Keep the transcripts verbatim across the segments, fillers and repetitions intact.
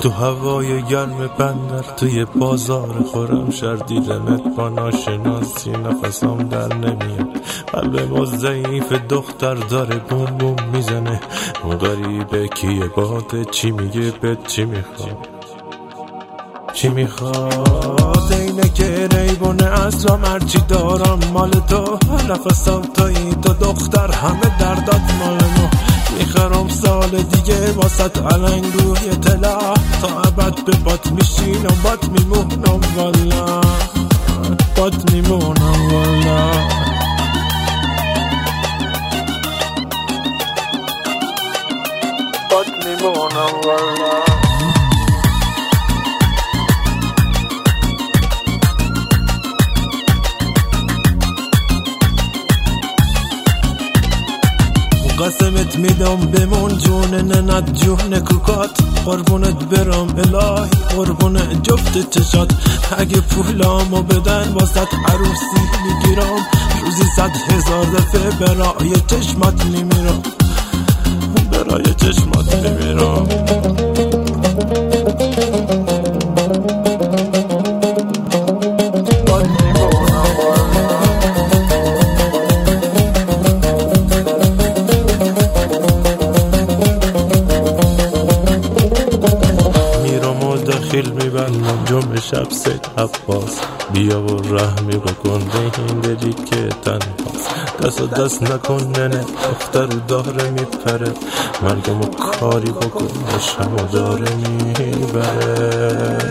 تو هوای گرم بندر توی بازار خورم شر دیدمت با ناشناسی نفسم در نمیاد. قلب ما ضعیف دختر داره بوم بوم میزنه. اون غریبه کیه باده چی میگه بهت چی میخواد چی میخواد اینه که ریبونه اصلا هرچی دارم مال تو. نفسم توی تو دختر همه دردات مال ما. میخرم سال دیگه واسط علنگ روی طلا تا ابد به بات میشینم بات میمونم والا بات میمونم والا بات میمونم والا. قسمت میدم بمون جون ننت جون کوکات. قربونت برم الهی قربون جفت چشات. اگه پولامو بدن واسط عروسی میگیرم روزی صد هزار دفعه برای چشمات میمیرم برای چشمات میمیرم. خیل میبندم جمعه شب سید عباس. بیا و رحمی بکن به این دلی که تنهاست. دست و دست نکن ننه دختر داره میپره. مرگمو کاری بکن شمو داره میبره.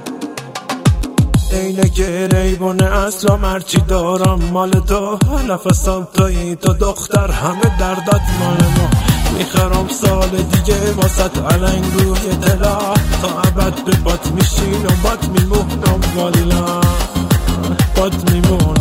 اینه که ریبونه اصلا هرچی دارم مال تو. نفسم توی تو دختر همه دردات مال ما. میخرم سال دیگه واسط علنگ روی طلا تا ابد به بات میشینم بات میمونم والا بات میمونم.